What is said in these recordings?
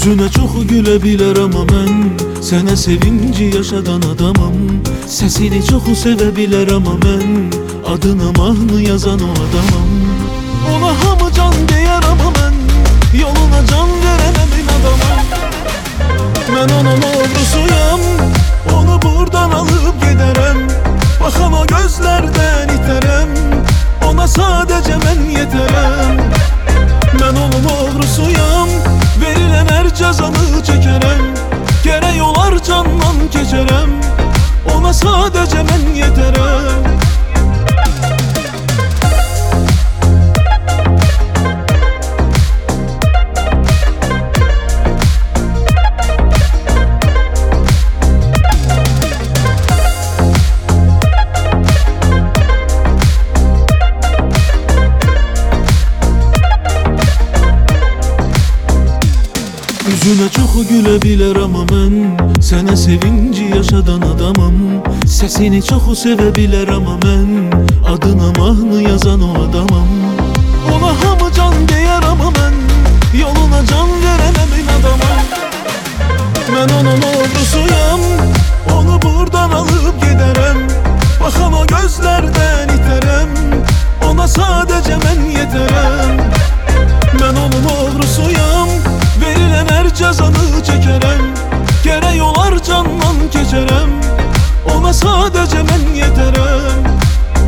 Üzüne çok gülebilir ama ben sənə sevinci yaşadan adamam. Səsini çox sevebilir ama ben adına mahnı yazan o adamam. Ona hamı can deyər ama ben yoluna can verən əmin adamam. Ben onun oğrusuyam, onu buradan alıp giderem. Bakan o gözlerden iterem, ona sadece ben yeterem. Ben onun oğrusuyam, verilen her cezanı çekerem. Gerek olar candan keçerem, ona sadece ben yeterem. Üzüne çok gülebilir ama ben sənə sevinci yaşadan adamam. Səsini çok sevebilir ama ben adına mahnı yazan o adamam. Ona hamı can deyər ama ben yoluna can verən əmin adamam. Ben onun oğrusuyam, onu buradan alıp giderem. Bakan o gözlerden iterem, ona sadece ben yeterem. Ben onun oğrusuyam, verilen her cezanı çekerem. Gerek olar candan keçerem, ona sadece ben yeterem.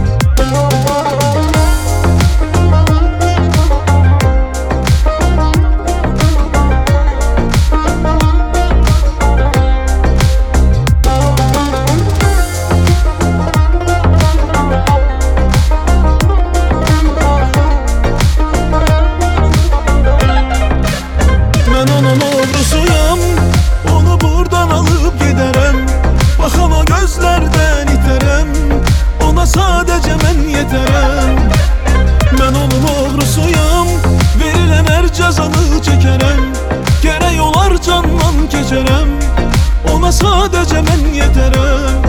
Ben onun oğrusuyam, onu buradan alıp giderem. Bakan o gözlerden iterem, ona sadece ben yeterem. Ben onun oğrusuyam, verilen her cezanı çekerem. Gerek olar candan keçerem, ona sadece ben yeterem.